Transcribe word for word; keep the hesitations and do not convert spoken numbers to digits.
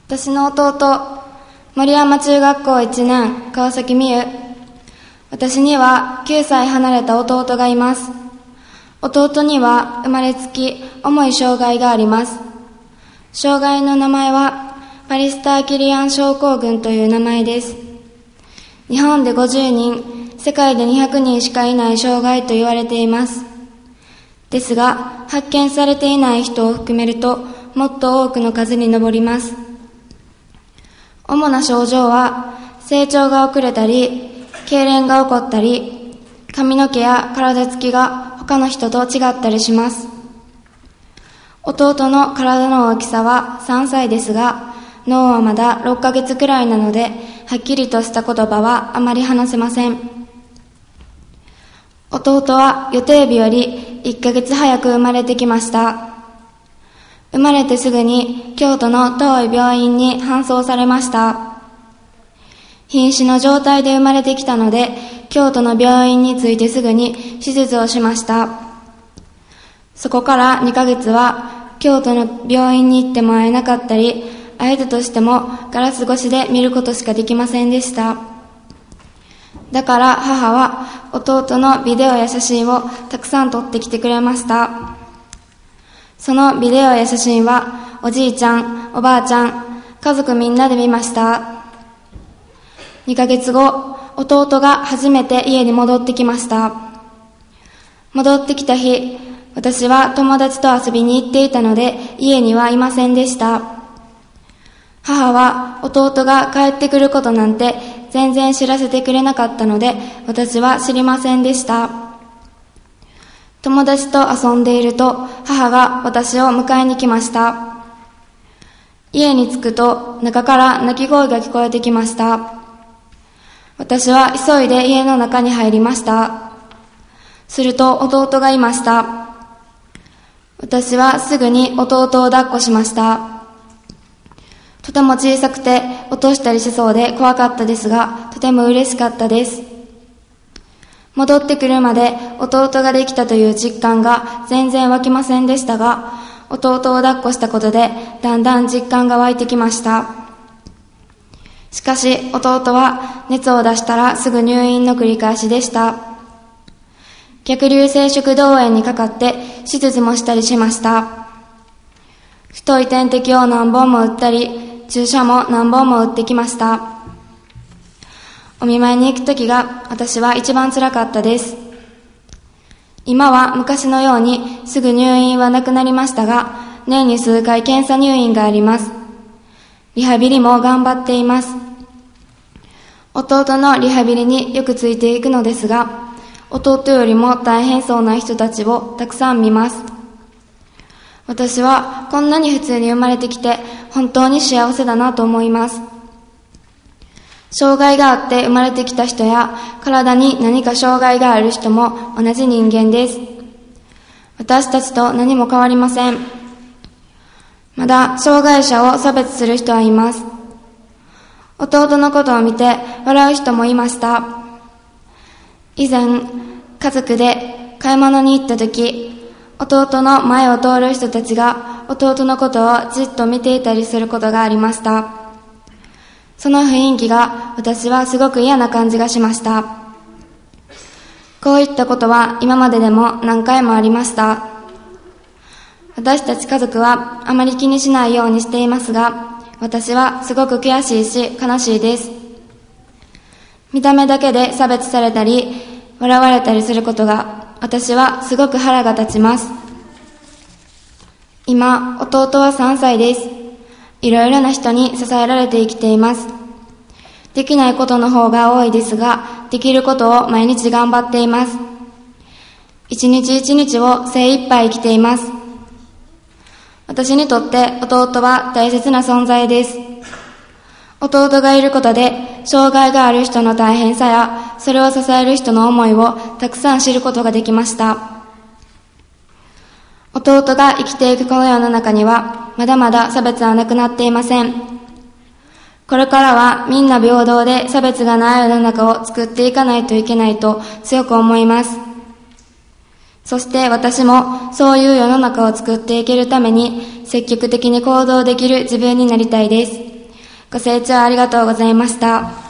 私の弟、森山中学校いちねん、川崎美優。私にはきゅうさい離れた弟がいます。弟には生まれつき重い障害があります。障害の名前はパリスターキリアン症候群という名前です。日本でごじゅうにん、世界でにひゃくにんしかいない障害と言われています。ですが、発見されていない人を含めるともっと多くの数に上ります。主な症状は、成長が遅れたり、痙攣が起こったり、髪の毛や体つきが他の人と違ったりします。弟の体の大きさはさんさいですが、脳はまだろっかげつくらいなので、はっきりとした言葉はあまり話せません。弟は予定日よりいっかげつ早く生まれてきました。生まれてすぐに京都の遠い病院に搬送されました。瀕死の状態で生まれてきたので、京都の病院に着いてすぐに手術をしました。そこからにかげつは京都の病院に行っても会えなかったり、会えたとしてもガラス越しで見ることしかできませんでした。だから母は弟のビデオや写真をたくさん撮ってきてくれました。そのビデオや写真はおじいちゃん、おばあちゃん、家族みんなで見ました。にかげつご、弟が初めて家に戻ってきました。戻ってきた日、私は友達と遊びに行っていたので家にはいませんでした。母は弟が帰ってくることなんて全然知らせてくれなかったので、私は知りませんでした。友達と遊んでいると母が私を迎えに来ました。家に着くと中から泣き声が聞こえてきました。私は急いで家の中に入りました。すると弟がいました。私はすぐに弟を抱っこしました。とても小さくて落としたりしそうで怖かったですが、とても嬉しかったです。戻ってくるまで弟ができたという実感が全然湧きませんでしたが、弟を抱っこしたことでだんだん実感が湧いてきました。しかし弟は熱を出したらすぐ入院の繰り返しでした。逆流性食道炎にかかって手術もしたりしました。太い点滴を何本も打ったり、注射も何本も打ってきました。お見舞いに行くときが私は一番辛かったです。今は昔のようにすぐ入院はなくなりましたが、年に数回検査入院があります。リハビリも頑張っています。弟のリハビリによくついていくのですが、弟よりも大変そうな人たちをたくさん見ます。私はこんなに普通に生まれてきて本当に幸せだなと思います。障害があって生まれてきた人や体に何か障害がある人も同じ人間です。私たちと何も変わりません。まだ障害者を差別する人はいます。弟のことを見て笑う人もいました。以前家族で買い物に行った時、弟の前を通る人たちが弟のことをじっと見ていたりすることがありました。その雰囲気が私はすごく嫌な感じがしました。こういったことは今まででも何回もありました。私たち家族はあまり気にしないようにしていますが、私はすごく悔しいし悲しいです。見た目だけで差別されたり笑われたりすることが私はすごく腹が立ちます。今弟はさんさいです。いろいろな人に支えられて生きています。できないことの方が多いですが、できることを毎日頑張っています。一日一日を精一杯生きています。私にとって弟は大切な存在です。弟がいることで障害がある人の大変さやそれを支える人の思いをたくさん知ることができました。弟が生きていくこの世の中にはまだまだ差別はなくなっていません。これからはみんな平等で差別がない世の中を作っていかないといけないと強く思います。そして私もそういう世の中を作っていけるために積極的に行動できる自分になりたいです。 ご清聴ありがとうございました。